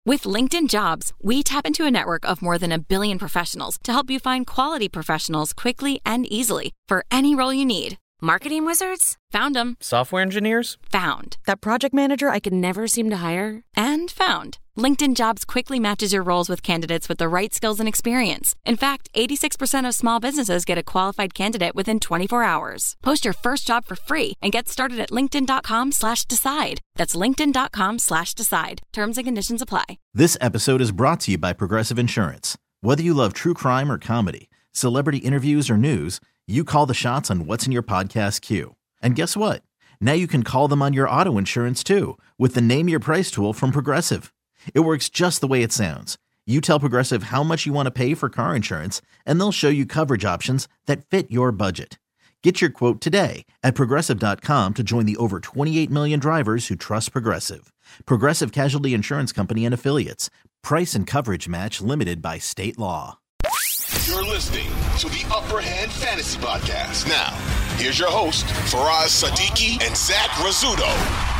With LinkedIn Jobs, we tap into a network of more than 1 billion professionals to help you find quality professionals quickly and easily for any role you need. Marketing wizards? Found them. Software engineers? Found. That project manager I could never seem to hire? And found. LinkedIn Jobs quickly matches your roles with candidates with the right skills and experience. In fact, 86% of small businesses get a qualified candidate within 24 hours. Post your first job for free and get started at linkedin.com/decide. That's linkedin.com/decide. Terms and conditions apply. This episode is brought to you by Progressive Insurance. Whether you love true crime or comedy, celebrity interviews or news, you call the shots on what's in your podcast queue. And guess what? Now you can call them on your auto insurance too with the Name Your Price tool from Progressive. It works just the way it sounds. You tell Progressive how much you want to pay for car insurance, and they'll show you coverage options that fit your budget. Get your quote today at Progressive.com to join the over 28 million drivers who trust Progressive. Progressive Casualty Insurance Company and Affiliates. Price and coverage match limited by state law. You're listening to the Upper Hand Fantasy Podcast. Now, here's your host, Faraz Sadiki and Zach Rizzuto.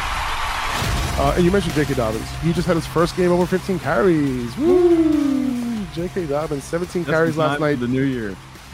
And you mentioned J.K. Dobbins. He just had his first game over 15 carries. Woo! J.K. Dobbins, 17 carries last night. The new year.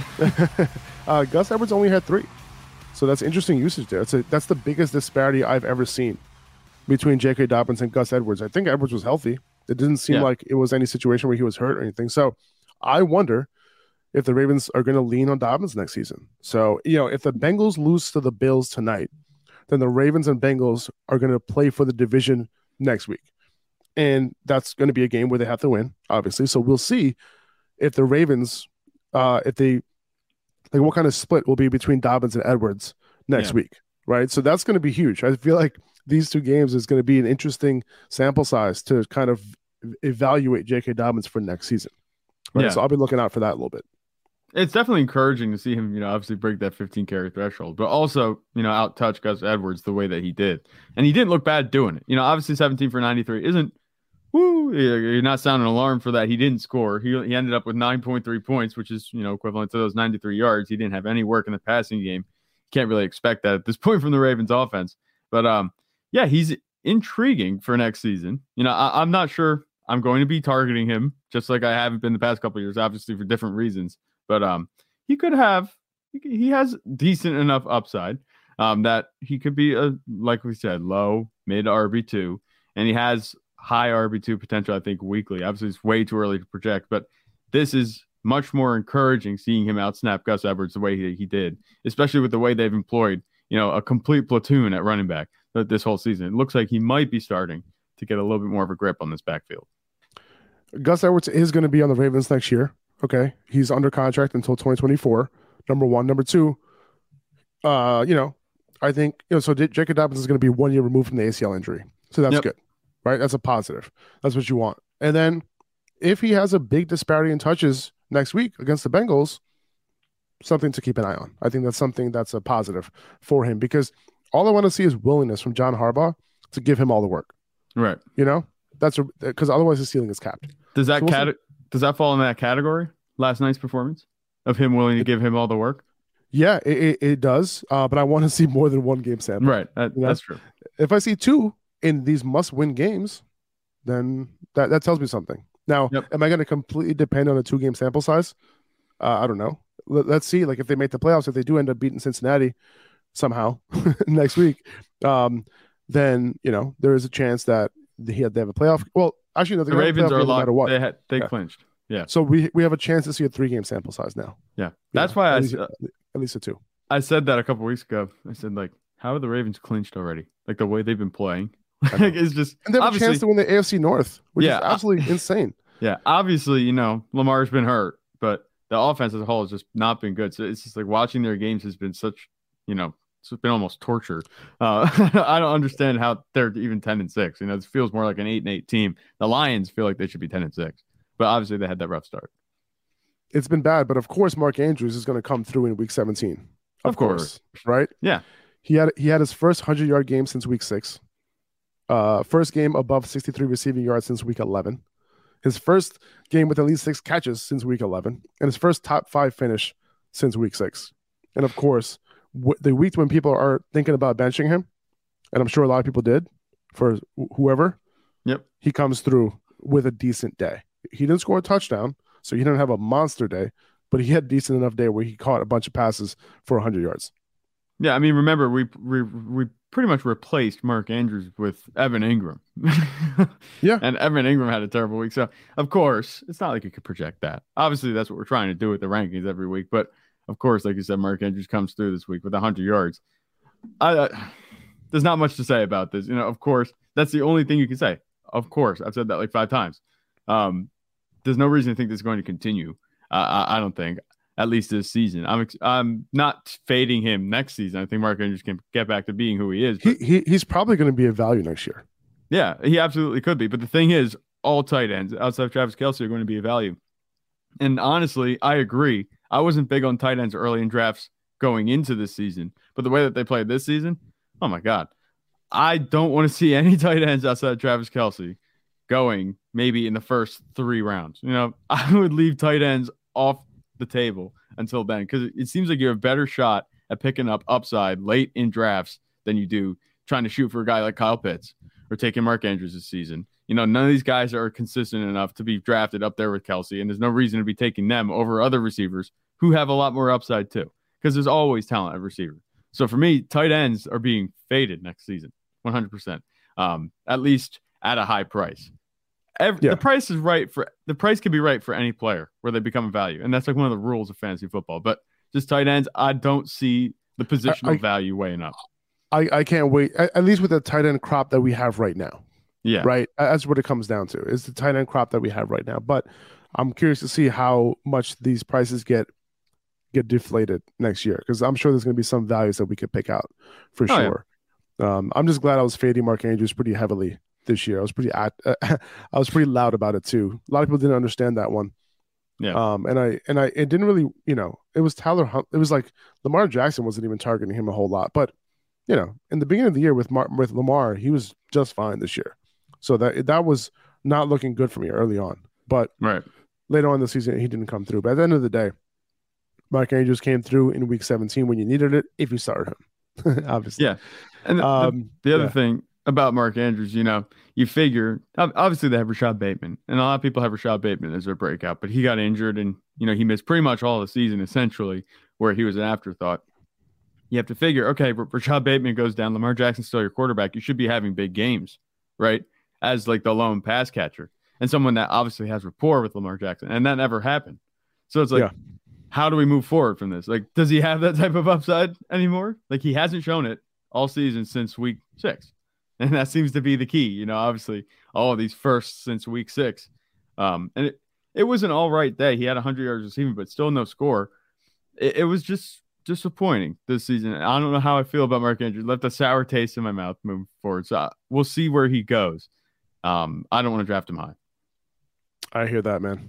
Gus Edwards only had 3. So that's interesting usage there. That's the biggest disparity I've ever seen between J.K. Dobbins and Gus Edwards. I think Edwards was healthy. It didn't seem like it was any situation where he was hurt or anything. So I wonder if the Ravens are going to lean on Dobbins next season. So, if the Bengals lose to the Bills tonight, then the Ravens and Bengals are going to play for the division next week. And that's going to be a game where they have to win, obviously. So we'll see if the Ravens, what kind of split will be between Dobbins and Edwards next week, right? So that's going to be huge. I feel like these two games is going to be an interesting sample size to kind of evaluate J.K. Dobbins for next season. Right? Yeah. So I'll be looking out for that a little bit. It's definitely encouraging to see him, obviously break that 15 carry threshold, but also, out touch Gus Edwards the way that he did. And he didn't look bad doing it. Obviously 17 for 93 isn't, you're not sounding an alarm for that. He didn't score. He ended up with 9.3 points, which is, equivalent to those 93 yards. He didn't have any work in the passing game. Can't really expect that at this point from the Ravens offense. But, he's intriguing for next season. I'm not sure I'm going to be targeting him just like I haven't been the past couple of years, obviously for different reasons. But he has decent enough upside that he could be like we said, low, mid RB2, and he has high RB2 potential, I think, weekly. Obviously, it's way too early to project, but this is much more encouraging seeing him outsnap Gus Edwards the way he did, especially with the way they've employed, a complete platoon at running back this whole season. It looks like he might be starting to get a little bit more of a grip on this backfield. Gus Edwards is going to be on the Ravens next year. Okay. He's under contract until 2024. Number one. Number two, I think, so J.K. Dobbins is going to be 1 year removed from the ACL injury. So that's good, right? That's a positive. That's what you want. And then if he has a big disparity in touches next week against the Bengals, something to keep an eye on. I think that's something that's a positive for him because all I want to see is willingness from John Harbaugh to give him all the work. Right. That's because otherwise his ceiling is capped. Does that fall in that category? Last night's performance of him willing to give him all the work? Yeah, it does. But I want to see more than one game sample. Right. That's true. If I see 2 in these must-win games, then that tells me something. Now, am I going to completely depend on a 2-game sample size? I don't know. Let's see. Like if they make the playoffs, if they do end up beating Cincinnati somehow next week, then there is a chance that they have a playoff. Well, actually, no, the Ravens are no matter what. They clinched. Yeah. So we have a chance to see a 3-game sample size now. Yeah. That's why at least a 2. I said that a couple weeks ago. I said, how are the Ravens clinched already? Like the way they've been playing. It's just and they have a chance to win the AFC North, which is absolutely insane. Yeah. Obviously, Lamar's been hurt, but the offense as a whole has just not been good. So it's just like watching their games has been such, it's been almost torture. I don't understand how they're even 10-6. It feels more like an 8-8 team. The Lions feel like they should be 10-6. But obviously they had that rough start. It's been bad, but of course Mark Andrews is going to come through in week 17. Of course, right? Yeah. He had his first 100-yard game since week 6. First game above 63 receiving yards since week 11. His first game with at least 6 catches since week 11. And his first top 5 finish since week 6. And of course, the week when people are thinking about benching him, and I'm sure a lot of people did for whoever, he comes through with a decent day. He didn't score a touchdown, so he didn't have a monster day, but he had a decent enough day where he caught a bunch of passes for 100 yards. Yeah, I mean, remember, we pretty much replaced Mark Andrews with Evan Ingram. Yeah. And Evan Ingram had a terrible week. So, of course, it's not like you could project that. Obviously, that's what we're trying to do with the rankings every week. But, of course, like you said, Mark Andrews comes through this week with 100 yards. There's not much to say about this. Of course, that's the only thing you can say. Of course. I've said that like 5 times. There's no reason to think this is going to continue. I don't think. At least this season. I'm not fading him next season. I think Mark Andrews can get back to being who he is. He's probably going to be a value next year. Yeah, he absolutely could be. But the thing is, all tight ends outside of Travis Kelce are going to be a value. And honestly, I agree. I wasn't big on tight ends early in drafts going into this season. But the way that they played this season, oh my God. I don't want to see any tight ends outside of Travis Kelce going maybe in the first 3 rounds. I would leave tight ends off the table until then, because it seems like you have a better shot at picking up upside late in drafts than you do trying to shoot for a guy like Kyle Pitts or taking Mark Andrews this season. None of these guys are consistent enough to be drafted up there with Kelce, and there's no reason to be taking them over other receivers who have a lot more upside too, because there's always talent at receiver. So for me, tight ends are being faded next season, 100%, at least at a high price. The price is right the price can be right for any player where they become a value. And that's like one of the rules of fantasy football. But just tight ends, I don't see the positional value weighing up. I can't wait, at least with the tight end crop that we have right now. Yeah. Right. That's what it comes down to, is the tight end crop that we have right now. But I'm curious to see how much these prices get deflated next year, because I'm sure there's going to be some values that we could pick out for sure. Yeah. I'm just glad I was fading Mark Andrews pretty heavily this year. I was pretty loud about it too. A lot of people didn't understand that one. Yeah. It didn't really, it was Tyler Hunt. It was like Lamar Jackson wasn't even targeting him a whole lot, but in the beginning of the year with Lamar, he was just fine this year. So that was not looking good for me early on, but later on in the season, he didn't come through. But at the end of the day, Mark Andrews came through in week 17 when you needed it, if you started him, obviously. Yeah. And the other thing about Mark Andrews, you figure, obviously they have Rashad Bateman, and a lot of people have Rashad Bateman as their breakout, but he got injured and, he missed pretty much all the season, essentially, where he was an afterthought. You have to figure, okay, Rashad Bateman goes down, Lamar Jackson's still your quarterback. You should be having big games, right? As like the lone pass catcher and someone that obviously has rapport with Lamar Jackson, and that never happened. So it's like, how do we move forward from this? Like, does he have that type of upside anymore? Like, he hasn't shown it all season since week 6. And that seems to be the key, obviously all of these firsts since week 6. And it was an all right day. He had 100 yards receiving, but still no score. It was just disappointing this season. I don't know how I feel about Mark Andrews. Left a sour taste in my mouth moving forward. So we'll see where he goes. I don't want to draft him high. I hear that, man.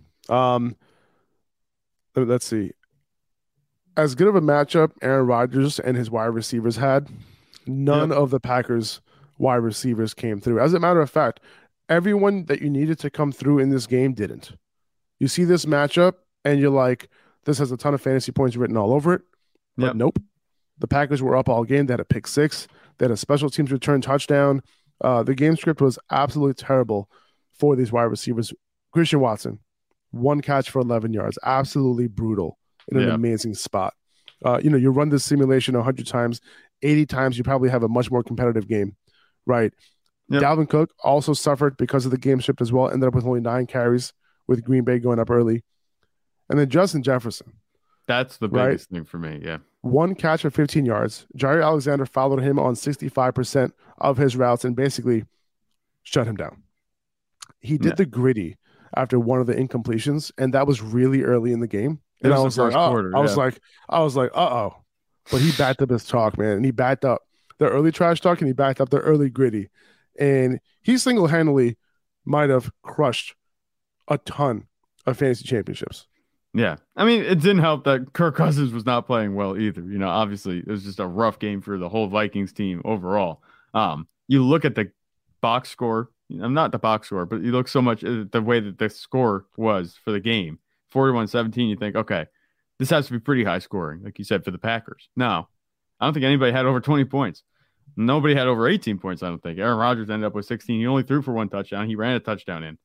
Let's see. As good of a matchup Aaron Rodgers and his wide receivers had, none of the Packers' wide receivers came through. As a matter of fact, everyone that you needed to come through in this game didn't. You see this matchup, and you're like, this has a ton of fantasy points written all over it. But nope. The Packers were up all game. They had a pick 6. They had a special teams return touchdown. The game script was absolutely terrible for these wide receivers. Christian Watson, 1 catch for 11 yards. Absolutely brutal in an amazing spot. You run this simulation 100 times, 80 times, you probably have a much more competitive game, right? Yep. Dalvin Cook also suffered because of the game script as well. Ended up with only 9 carries with Green Bay going up early. And then Justin Jefferson. That's the biggest thing for me, yeah. 1 catch for 15 yards. Jair Alexander followed him on 65% of his routes and basically shut him down. He did the gritty after one of the incompletions, and that was really early in the game. And I was like, uh-oh. But he backed up his talk, man. And he backed up the early trash talk, and he backed up the early gritty. And he single-handedly might have crushed a ton of fantasy championships. Yeah. I mean, it didn't help that Kirk Cousins was not playing well either. Obviously, it was just a rough game for the whole Vikings team overall. You look at the box score. Not the box score, but you look so much at the way that the score was for the game. 41-17, you think, okay, this has to be pretty high scoring, like you said, for the Packers. No, I don't think anybody had over 20 points. Nobody had over 18 points, I don't think. Aaron Rodgers ended up with 16. He only threw for 1 touchdown. He ran a touchdown in.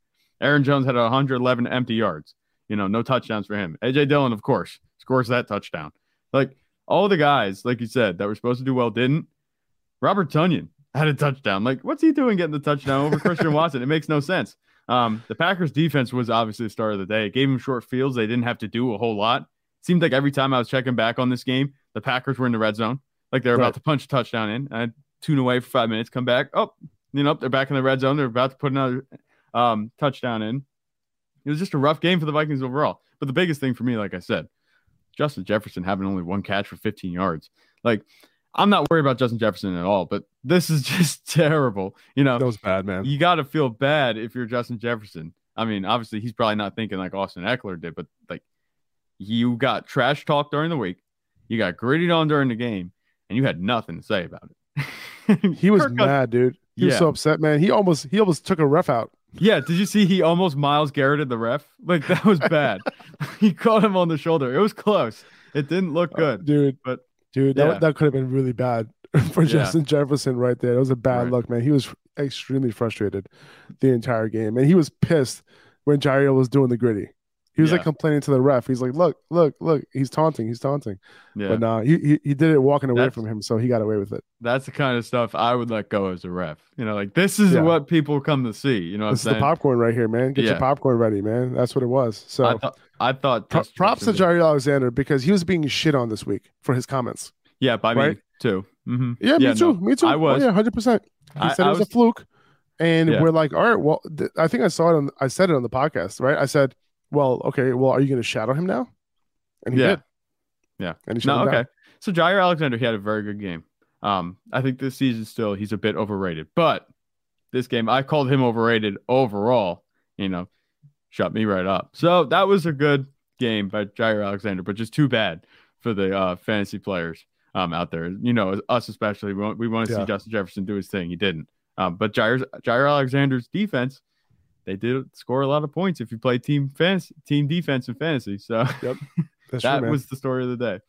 Aaron Jones had 111 empty yards. No touchdowns for him. A.J. Dillon, of course, scores that touchdown. Like, all the guys, like you said, that were supposed to do well didn't. Robert Tonyan had a touchdown. Like, what's he doing getting the touchdown over Christian Watson? It makes no sense. The Packers defense was obviously the star of the day. It gave them short fields. They didn't have to do a whole lot. It seemed like every time I was checking back on this game, the Packers were in the red zone. Like, they were about to punch a touchdown in. I'd tune away for 5 minutes, come back. Oh, they're back in the red zone. They're about to put another touchdown in. It was just a rough game for the Vikings overall. But the biggest thing for me, like I said, Justin Jefferson having only one catch for 15 yards. Like, I'm not worried about Justin Jefferson at all, but this is just terrible. That was bad, man. You got to feel bad if you're Justin Jefferson. I mean, obviously, he's probably not thinking like Austin Eckler did, but like, you got trash talk during the week, you got gritted on during the game, and you had nothing to say about it. He was mad, dude. He was so upset, man. He almost took a ref out. Yeah, did you see he almost Myles Garretted the ref? Like, that was bad. He caught him on the shoulder. It was close. It didn't look good, dude. But that could have been really bad for Justin Jefferson right there. It was a bad look, man. He was extremely frustrated the entire game, and he was pissed when Jair was doing the gritty. He was like complaining to the ref. He's like, look, he's taunting. Yeah. But no, he did it walking away from him, so he got away with it. That's the kind of stuff I would let go as a ref. Like, this is what people come to see. You know what I'm saying? This is the popcorn right here, man. Get your popcorn ready, man. That's what it was. So I thought props to Jair Alexander, because he was being shit on this week for his comments. Yeah, by me too. Mm-hmm. Yeah, me too. Me too. I was. 100%. He said it was a fluke, and we're like, all right. Well, I think I said it on the podcast, right? I said, well, okay. Well, are you going to shadow him now? And he did. Yeah. And he shut him down. So Jair Alexander, he had a very good game. I think this season still he's a bit overrated, but this game I called him overrated overall. Shut me right up. So that was a good game by Jair Alexander, but just too bad for the fantasy players out there. Us especially. We want to see Justin Jefferson do his thing. He didn't. But Jair Alexander's defense, they did score a lot of points if you play team defense in fantasy. So that was the story of the day.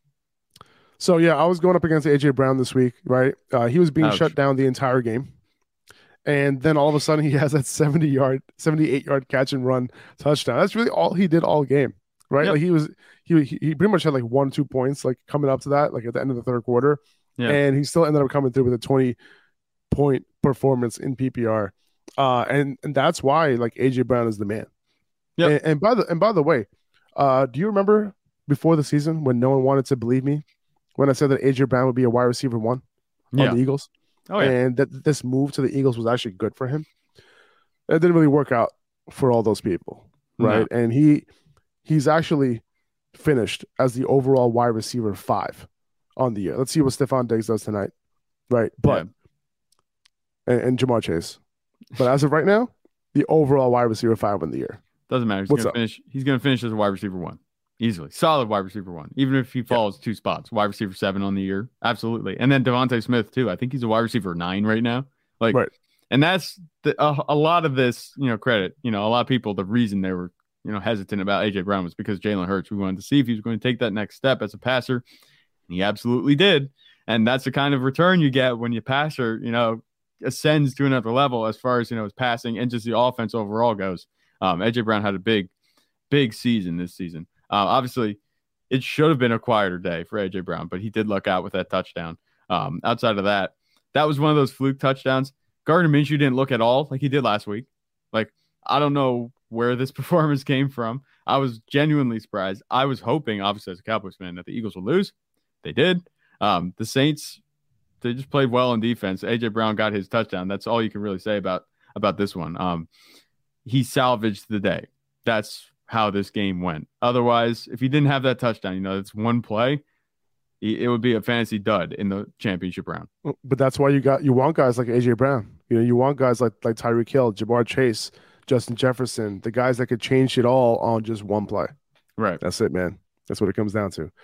So I was going up against AJ Brown this week, right? He was being shut down the entire game, and then all of a sudden he has that 78-yard catch and run touchdown. That's really all he did all game, right? Like he pretty much had like 1-2 points like coming up to that, like at the end of the third quarter, and he still ended up coming through with a 20-point performance in PPR. And that's why like AJ Brown is the man. Yeah. And by the way, do you remember before the season when no one wanted to believe me when I said that AJ Brown would be a wide receiver 1 on the Eagles? Oh, yeah. And that this move to the Eagles was actually good for him. It didn't really work out for all those people, right? No. And he's actually finished as the overall wide receiver 5 on the year. Let's see what Stephon Diggs does tonight, right? But and Jamar Chase. But as of right now, the overall wide receiver 5 in the year. Doesn't matter. He's going to finish as a wide receiver 1. Easily. Solid wide receiver 1. Even if he falls 2 spots. Wide receiver 7 on the year. Absolutely. And then Devontae Smith, too. I think he's a wide receiver 9 right now. And that's a lot of this, credit. A lot of people, the reason they were, hesitant about A.J. Brown was because Jalen Hurts. We wanted to see if he was going to take that next step as a passer. And he absolutely did. And that's the kind of return you get when your passer, ascends to another level as far as his passing and just the offense overall goes. AJ Brown had a big season this season. Obviously, it should have been a quieter day for AJ Brown, but he did luck out with that touchdown. Outside of that was one of those fluke touchdowns. Gardner Minshew didn't look at all like he did last week. Like, I don't know where this performance came from. I was genuinely surprised. I was hoping, obviously, as a Cowboys fan, that the Eagles would lose. They did. The Saints, they just played well in defense. AJ Brown got his touchdown. That's all you can really say about this one. He salvaged the day. That's how this game went. Otherwise, if he didn't have that touchdown, it's one play, it would be a fantasy dud in the championship round. But that's why you want guys like AJ Brown. You want guys like Tyreek Hill, Jamar Chase, Justin Jefferson, the guys that could change it all on just one play. Right. That's it, man. That's what it comes down to.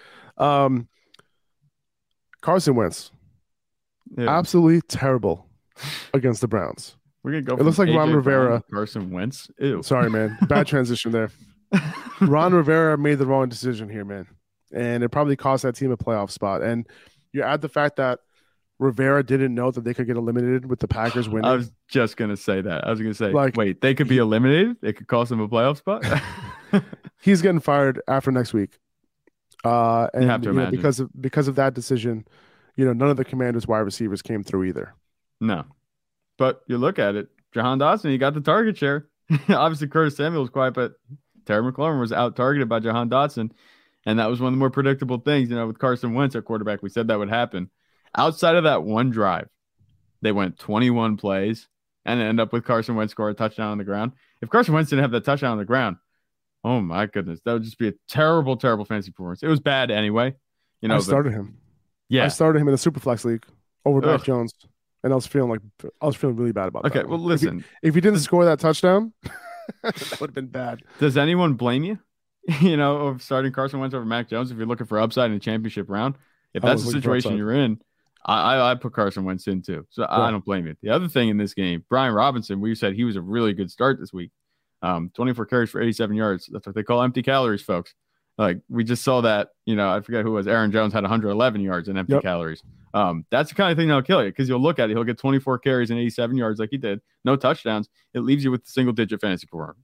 Carson Wentz. Yeah. Absolutely terrible against the Browns. We're gonna go. It looks like Ron Rivera. Carson Wentz. Ew. Sorry, man. Bad transition there. Ron Rivera made the wrong decision here, man, and it probably cost that team a playoff spot. And you add the fact that Rivera didn't know that they could get eliminated with the Packers winning. I was just going to say that. I was going to say, Like, wait, they could be eliminated? It could cost them a playoff spot? He's getting fired after next week. And You have to imagine. because of that decision, none of the Commanders wide receivers came through either. No. But you look at it, Jahan Dotson, he got the target share. Obviously, Curtis Samuel was quiet, but Terry McLaurin was out-targeted by Jahan Dotson, and that was one of the more predictable things. With Carson Wentz at quarterback, we said that would happen. Outside of that one drive, they went 21 plays and end up with Carson Wentz score a touchdown on the ground. If Carson Wentz didn't have that touchdown on the ground, oh my goodness, that would just be a terrible, terrible fantasy performance. It was bad anyway. I started him. Yeah, I started him in a Superflex league over Mac Jones, and I was feeling really bad about that. Okay, well, listen, if you didn't score that touchdown, that would have been bad. Does anyone blame you? Of starting Carson Wentz over Mac Jones if you're looking for upside in a championship round? If that's the situation you're in, I put Carson Wentz in too, so I don't blame you. The other thing in this game, Brian Robinson, we said he was a really good start this week. 24 carries for 87 yards. That's what they call empty calories, folks. Like we just saw that, I forget who it was. Aaron Jones had 111 yards in empty calories. That's the kind of thing that'll kill you because you'll look at it. He'll get 24 carries and 87 yards like he did. No touchdowns. It leaves you with the single-digit fantasy performance.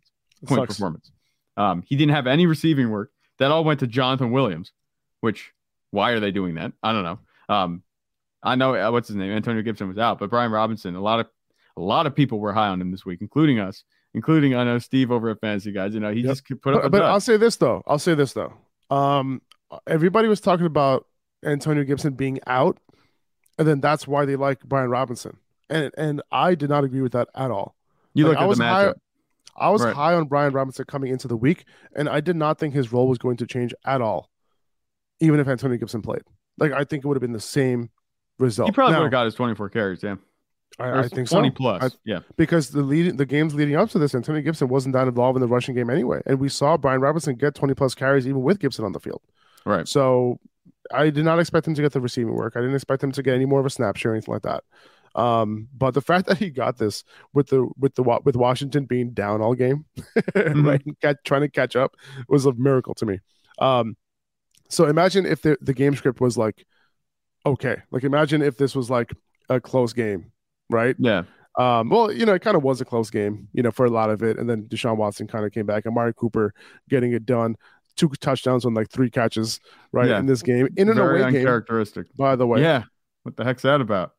He didn't have any receiving work. That all went to Jonathan Williams, which why are they doing that? I don't know. I know what's his name. Antonio Gibson was out, but Brian Robinson, a lot of people were high on him this week, including us. Including, I know, Steve over at Fantasy Guys. He just put up a But I'll say this, though. Everybody was talking about Antonio Gibson being out, and then that's why they like Brian Robinson. And I did not agree with that at all. You looked at the matchup. I was high on Brian Robinson coming into the week, and I did not think his role was going to change at all, even if Antonio Gibson played. I think it would have been the same result. He probably would have got his 24 carries, yeah. I think 20 so. plus, yeah. Because the games leading up to this, Antonio Gibson wasn't that involved in the rushing game anyway. And we saw Brian Robinson get 20 plus carries even with Gibson on the field. Right. So I did not expect him to get the receiving work. I didn't expect him to get any more of a snap share or anything like that. But the fact that he got this with Washington being down all game, right, trying to catch up was a miracle to me. So imagine if the game script was okay. Imagine if this was a close game. Right. Yeah. Well, it kind of was a close game, for a lot of it. And then Deshaun Watson kind of came back. Amari Cooper getting it done. 2 touchdowns on 3 catches, right, in this game. In an Very away game. Uncharacteristic. By the way. Yeah. What the heck's that about?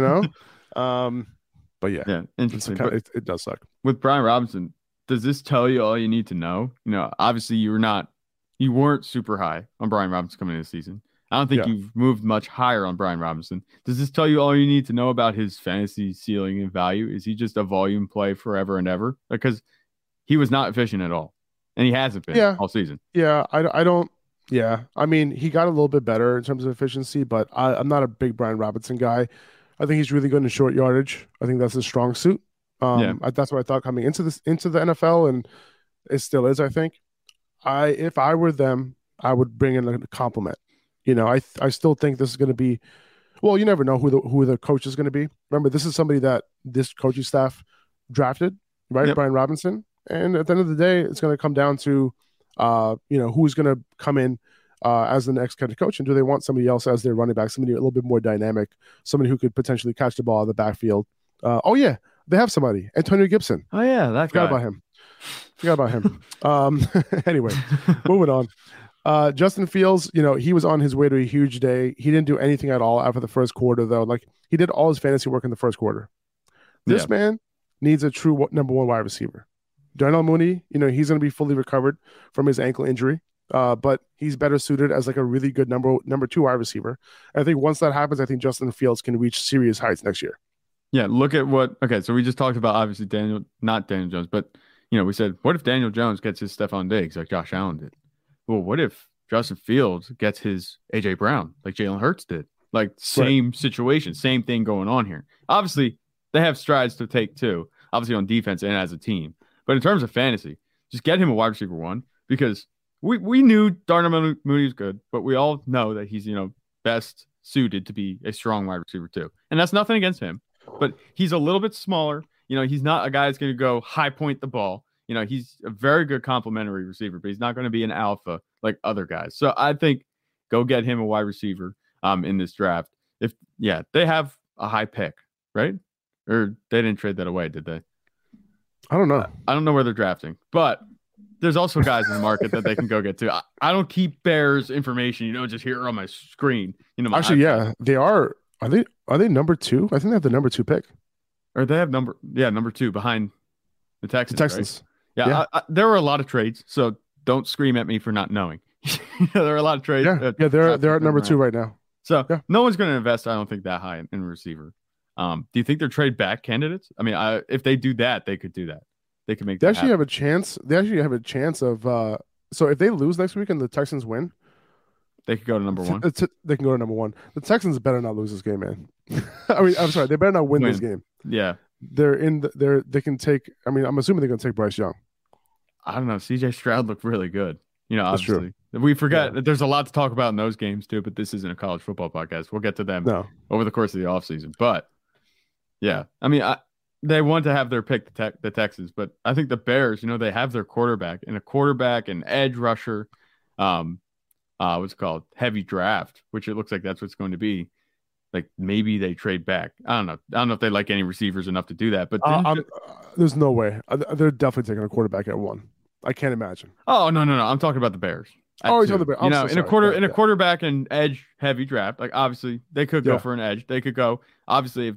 But yeah. Yeah. Interesting. It does suck. With Brian Robinson, does this tell you all you need to know? Obviously you weren't super high on Brian Robinson coming into the season. I don't think you've moved much higher on Brian Robinson. Does this tell you all you need to know about his fantasy ceiling and value? Is he just a volume play forever and ever? Because he was not efficient at all, and he hasn't been all season. Yeah, I don't. Yeah, I mean, he got a little bit better in terms of efficiency, but I'm not a big Brian Robinson guy. I think he's really good in short yardage. I think that's his strong suit. That's what I thought coming into the NFL, and it still is. I think if I were them, I would bring in a compliment. I still think this is going to be, well, you never know who the coach is going to be. Remember, this is somebody that this coaching staff drafted, right? Yep. Brian Robinson. And at the end of the day, it's going to come down to, who's going to come in as the next kind of coach. And do they want somebody else as their running back, somebody a little bit more dynamic, somebody who could potentially catch the ball out of the backfield? They have somebody, Antonio Gibson. Oh, yeah, that guy. Forgot about him. Anyway, moving on. Justin Fields, he was on his way to a huge day. He didn't do anything at all after the first quarter, though. He did all his fantasy work in the first quarter. This man needs a true number 1 wide receiver. Darnell Mooney, he's going to be fully recovered from his ankle injury, but he's better suited as a really good number 2 wide receiver. And I think once that happens, I think Justin Fields can reach serious heights next year. Yeah, look at so we just talked about obviously not Daniel Jones, but we said, what if Daniel Jones gets his Stephon Diggs like Josh Allen did? Well, what if Justin Fields gets his A.J. Brown like Jalen Hurts did? Same situation, same thing going on here. Obviously, they have strides to take too, obviously on defense and as a team. But in terms of fantasy, just get him a wide receiver 1 because we knew Darnell Mooney was good, but we all know that he's, best suited to be a strong wide receiver 2. And that's nothing against him, but he's a little bit smaller. He's not a guy that's going to go high point the ball. He's a very good complementary receiver, but he's not going to be an alpha like other guys. So I think go get him a wide receiver in this draft. They have a high pick, right? Or they didn't trade that away, did they? I don't know. I don't know where they're drafting, but there's also guys in the market that they can go get to. I don't keep Bears information, just here on my screen. Actually, yeah, they are. Are they number 2? I think they have the number 2 pick. Or they have number 2 behind the Texans. Texans. Right? Yeah. There were a lot of trades, so don't scream at me for not knowing. There are a lot of trades. Yeah, they're at number 2 right now. So no one's going to invest, I don't think, that high in receiver. Do you think they're trade back candidates? I mean, if they do that, they could do that. They could make. They actually have a chance. They actually have a chance of. So if they lose next week and the Texans win, they could go to number 1. They can go to number 1. The Texans better not lose this game, man. I mean, I'm sorry, they better not win this game. Yeah, they can take. I mean, I'm assuming they're going to take Bryce Young. I don't know. CJ Stroud looked really good. Obviously. True. We forget that there's a lot to talk about in those games too, but this isn't a college football podcast. We'll get to them over the course of the offseason. But yeah, I mean, they want to have their pick, the Texans, but I think the Bears, they have their quarterback, an edge rusher, what's it called? Heavy draft, which it looks like that's what's going to be. Like maybe they trade back. I don't know. I don't know if they like any receivers enough to do that, but there's no way. They're definitely taking a quarterback at 1. I can't imagine. Oh, no. I'm talking about the Bears. Oh, you're talking about the Bears. In a quarterback and edge heavy draft, like obviously they could go for an edge. They could go obviously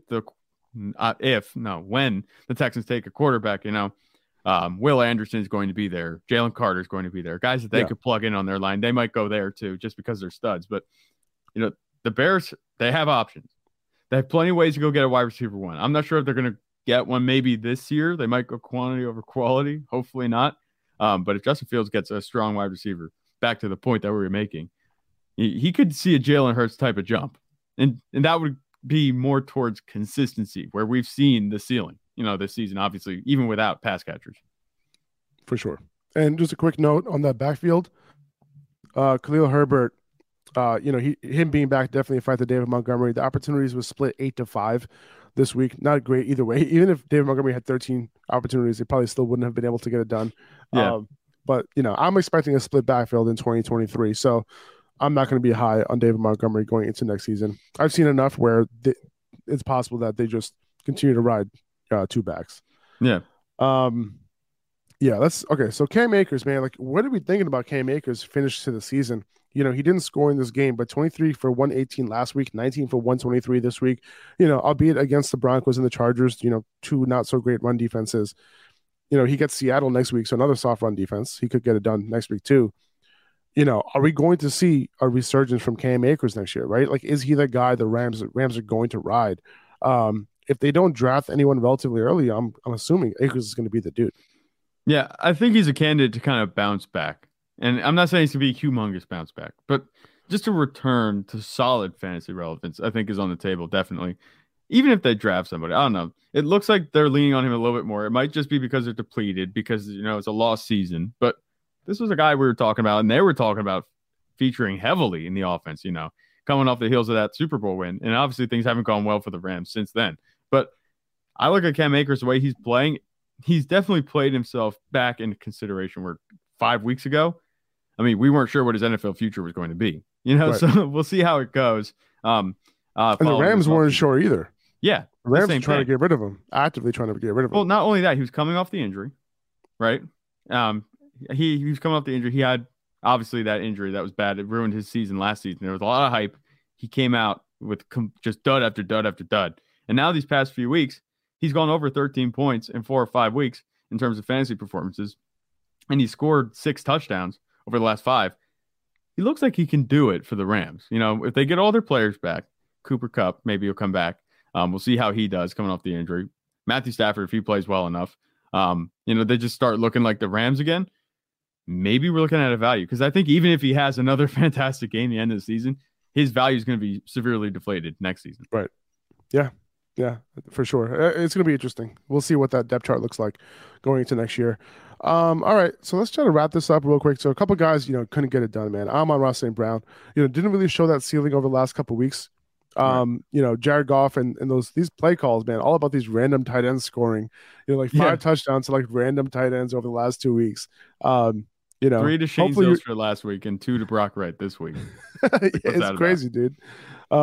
when the Texans take a quarterback, Will Anderson is going to be there. Jalen Carter is going to be there. Guys that they could plug in on their line. They might go there too, just because they're studs. But the Bears, they have options. They have plenty of ways to go get a wide receiver 1. I'm not sure if they're going to get one maybe this year. They might go quantity over quality. Hopefully not. But if Justin Fields gets a strong wide receiver, back to the point that we were making, he could see a Jalen Hurts type of jump. And that would be more towards consistency, where we've seen the ceiling, this season, obviously, even without pass catchers. For sure. And just a quick note on that backfield, Khalil Herbert, him being back definitely a fight to David Montgomery. The opportunities was split 8-5 this week. Not great either way. Even if David Montgomery had 13 opportunities, they probably still wouldn't have been able to get it done. Yeah. But I'm expecting a split backfield in 2023. So I'm not going to be high on David Montgomery going into next season. I've seen enough where it's possible that they just continue to ride 2 backs. Yeah. That's okay. So Cam Akers, man, like, what are we thinking about Cam Akers finish to the season? He didn't score in this game, but 23 for 118 last week, 19 for 123 this week, albeit against the Broncos and the Chargers, 2 not so great run defenses. He gets Seattle next week, so another soft run defense. He could get it done next week too. Are we going to see a resurgence from Cam Akers next year, right? Like, is he the guy the Rams are going to ride? If they don't draft anyone relatively early, I'm assuming Akers is going to be the dude. Yeah, I think he's a candidate to kind of bounce back. And I'm not saying it's going to be a humongous bounce back, but just a return to solid fantasy relevance, I think, is on the table, definitely. Even if they draft somebody, I don't know. It looks like they're leaning on him a little bit more. It might just be because they're depleted, because, it's a lost season. But this was a guy we were talking about, and they were talking about featuring heavily in the offense, coming off the heels of that Super Bowl win. And obviously things haven't gone well for the Rams since then. But I look at Cam Akers, the way he's playing, he's definitely played himself back into consideration where 5 weeks ago, I mean, we weren't sure what his NFL future was going to be, right. So we'll see how it goes. And the Rams weren't sure either. Yeah. The Rams were trying to get rid of him, actively trying to get rid of him. Well, not only that, he was coming off the injury, right? He was coming off the injury. He had obviously that injury that was bad. It ruined his season last season. There was a lot of hype. He came out with just dud after dud after dud. And now these past few weeks, he's gone over 13 points in 4 or 5 weeks in terms of fantasy performances. And he scored 6 touchdowns over the last 5. He looks like he can do it for the Rams. If they get all their players back, Cooper Kupp, maybe he'll come back. We'll see how he does coming off the injury. Matthew Stafford, if he plays well enough, they just start looking like the Rams again. Maybe we're looking at a value, because I think even if he has another fantastic game at the end of the season, his value is going to be severely deflated next season. Right. Yeah, for sure. It's going to be interesting. We'll see what that depth chart looks like going into next year. All right, so let's try to wrap this up real quick. So a couple guys, couldn't get it done, man. Amon-Ra St. Brown, didn't really show that ceiling over the last couple of weeks. Jared Goff and these play calls, man, all about these random tight ends scoring, 5 touchdowns to random tight ends over the last 2 weeks. 3 to Shane Zylstra last week and 2 to Brock Wright this week. It's crazy, dude.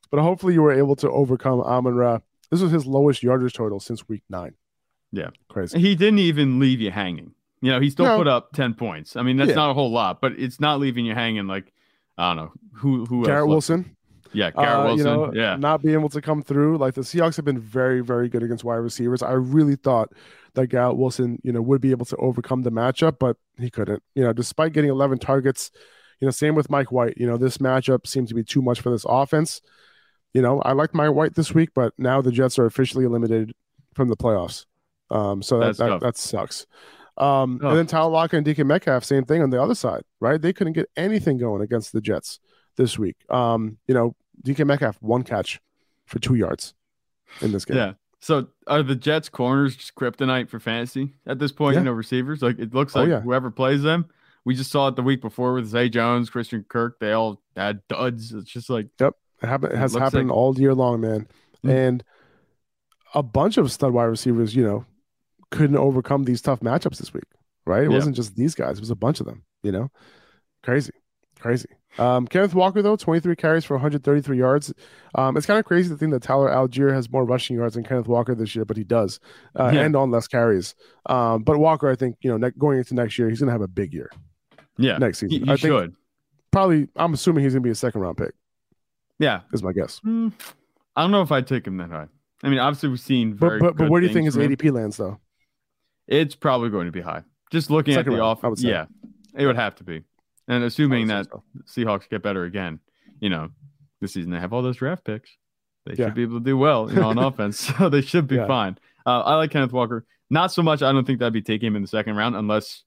But hopefully you were able to overcome Amon-Ra. This was his lowest yardage total since week 9. Yeah. Crazy. He didn't even leave you hanging. He still put up 10 points. I mean, that's not a whole lot, but it's not leaving you hanging like, I don't know, who Garrett Wilson. Yeah, Garrett Wilson. Not being able to come through. Like the Seahawks have been very, very good against wide receivers. I really thought that Garrett Wilson, would be able to overcome the matchup, but he couldn't. Despite getting 11 targets, same with Mike White. This matchup seemed to be too much for this offense. I liked Mike White this week, but now the Jets are officially eliminated from the playoffs. So that sucks. And then Tyler Lockett and DK Metcalf, same thing on the other side, right? They couldn't get anything going against the Jets this week. DK Metcalf 1 catch for 2 yards in this game. Yeah. So are the Jets corners just kryptonite for fantasy at this point? Receivers, like it looks like whoever plays them. We just saw it the week before with Zay Jones, Christian Kirk. They all had duds. It's just like it has happened all year long, man. Mm-hmm. And a bunch of stud wide receivers, couldn't overcome these tough matchups this week, right? It wasn't just these guys. It was a bunch of them, Crazy. Kenneth Walker, though, 23 carries for 133 yards. It's kind of crazy to think that Tyler Algier has more rushing yards than Kenneth Walker this year, but he does, and on less carries. But Walker, I think, going into next year, he's going to have a big year. Yeah. Next season. He should. Probably, I'm assuming he's going to be a second-round pick. Yeah. Is my guess. I don't know if I'd take him that high. I mean, obviously, we've seen But where do you think his ADP lands, though? It's probably going to be high. Just looking at the offense, it would have to be. And assuming that Seahawks get better again, this season they have all those draft picks. They should be able to do well, on offense. So they should be fine. I like Kenneth Walker. Not so much. I don't think that'd be taking him in the second round unless,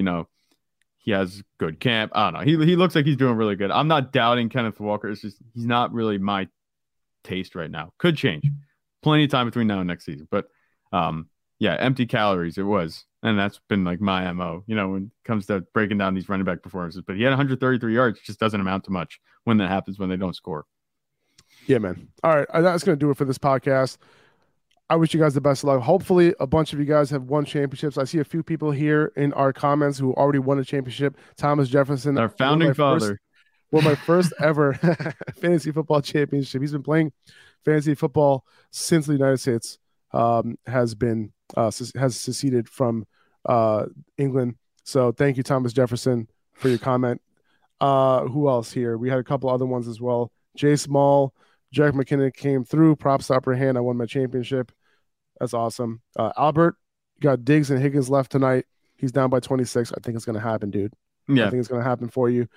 he has good camp. I don't know. He looks like he's doing really good. I'm not doubting Kenneth Walker. It's just he's not really my taste right now. Could change. Plenty of time between now and next season. But empty calories it was. And that's been like my MO, when it comes to breaking down these running back performances. But he had 133 yards, just doesn't amount to much when that happens, when they don't score. Yeah, man. All right. That's going to do it for this podcast. I wish you guys the best of luck. Hopefully, a bunch of you guys have won championships. I see a few people here in our comments who already won a championship. Thomas Jefferson, our founding father. My first ever fantasy football championship. He's been playing fantasy football since the United States has seceded from England. So thank you, Thomas Jefferson, for your comment. Who else here? We had a couple other ones as well. Jay Small, Jack McKinnon came through. Props to Upper Hand. I won my championship. That's awesome. Albert, you got Diggs and Higgins left tonight. He's down by 26. I think it's going to happen, dude. Yeah. I think it's going to happen for you.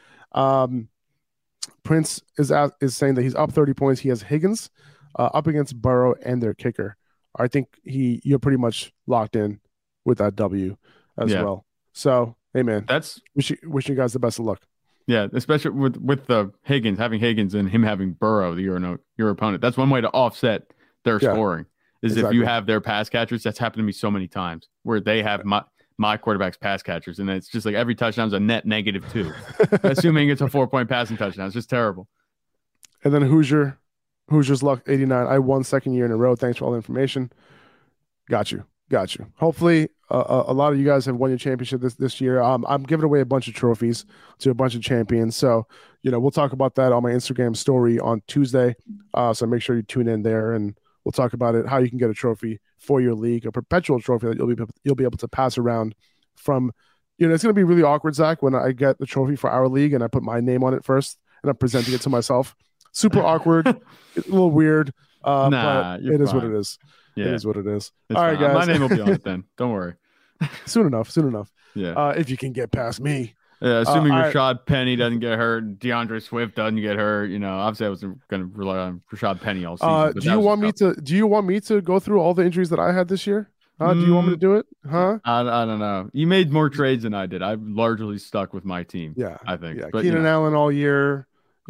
Prince is saying that he's up 30 points. He has Higgins up against Burrow and their kicker. I think you're pretty much locked in with that W as well. So, hey, man, wish you guys the best of luck. Yeah, especially with the Higgins, having Higgins and him having Burrow, your opponent. That's one way to offset their scoring is if you have their pass catchers. That's happened to me so many times where they have my quarterback's pass catchers, and it's just like every touchdown's a net -2, assuming it's a 4-point passing touchdown. It's just terrible. And then Hoosiers luck 89. I won second year in a row. Thanks for all the information. Got you. Hopefully, a lot of you guys have won your championship this year. I'm giving away a bunch of trophies to a bunch of champions. So, we'll talk about that on my Instagram story on Tuesday. So make sure you tune in there, and we'll talk about it, how you can get a trophy for your league, a perpetual trophy that you'll be able to pass around from. It's going to be really awkward, Zach, when I get the trophy for our league and I put my name on it first and I'm presenting it to myself. Super awkward, a little weird, but it is what it is. Yeah. It is what it is. All right, guys. My name will be on it then. Don't worry. Soon enough. Yeah. If you can get past me. Yeah, assuming Rashad Penny doesn't get hurt, DeAndre Swift doesn't get hurt. Obviously I wasn't going to rely on Rashad Penny all season. Do you want me to go through all the injuries that I had this yeyear? Do you want me to do it? Huh? I don't know. You made more trades than I did. I've largely stuck with my team. Yeah, I think. Yeah, but, Keenan Allen all year.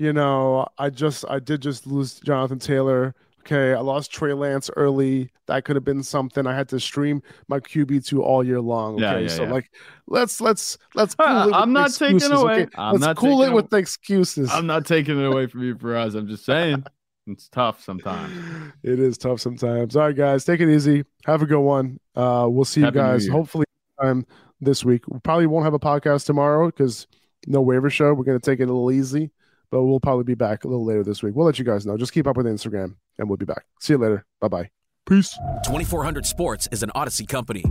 I did just lose Jonathan Taylor. Okay, I lost Trey Lance early. That could have been something. I had to stream my QB2 all year long. Okay, let's cool it. I'm not taking away. Okay? Let's cool it with the excuses. I'm not taking it away from you, Faraz. I'm just saying it's tough sometimes. It is tough sometimes. All right, guys, take it easy. Have a good one. We'll see you guys hopefully this week. We probably won't have a podcast tomorrow because no waiver show. We're going to take it a little easy. but we'll probably be back a little later this week. We'll let you guys know. Just keep up with Instagram, and we'll be back. See you later. Bye-bye. Peace. 2400 Sports is an Odyssey company.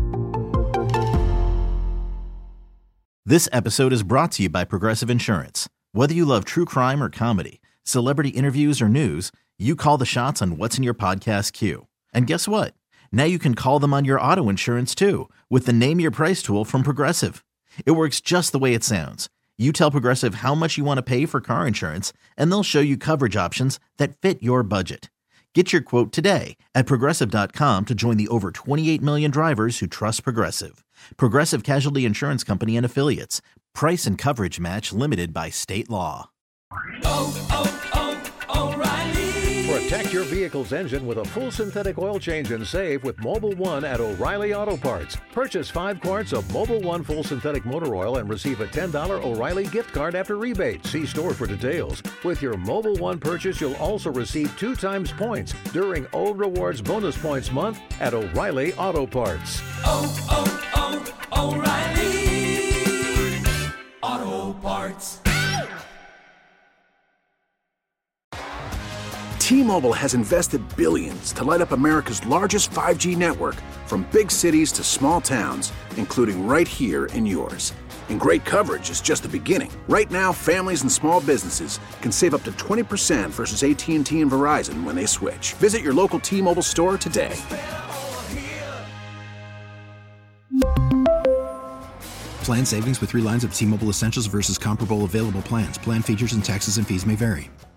This episode is brought to you by Progressive Insurance. Whether you love true crime or comedy, celebrity interviews or news, you call the shots on what's in your podcast queue. And guess what? Now you can call them on your auto insurance too with the Name Your Price tool from Progressive. It works just the way it sounds. You tell Progressive how much you want to pay for car insurance, and they'll show you coverage options that fit your budget. Get your quote today at Progressive.com to join the over 28 million drivers who trust Progressive. Progressive Casualty Insurance Company and Affiliates. Price and coverage match limited by state law. Protect your vehicle's engine with a full synthetic oil change and save with Mobil 1 at O'Reilly Auto Parts. Purchase 5 quarts of Mobil 1 full synthetic motor oil and receive a $10 O'Reilly gift card after rebate. See store for details. With your Mobil 1 purchase, you'll also receive 2 times points during O Rewards Bonus Points Month at O'Reilly Auto Parts. O'Reilly Auto Parts. T-Mobile has invested billions to light up America's largest 5G network, from big cities to small towns, including right here in yours. And great coverage is just the beginning. Right now, families and small businesses can save up to 20% versus AT&T and Verizon when they switch. Visit your local T-Mobile store today. Plan savings with 3 lines of T-Mobile Essentials versus comparable available plans. Plan features and taxes and fees may vary.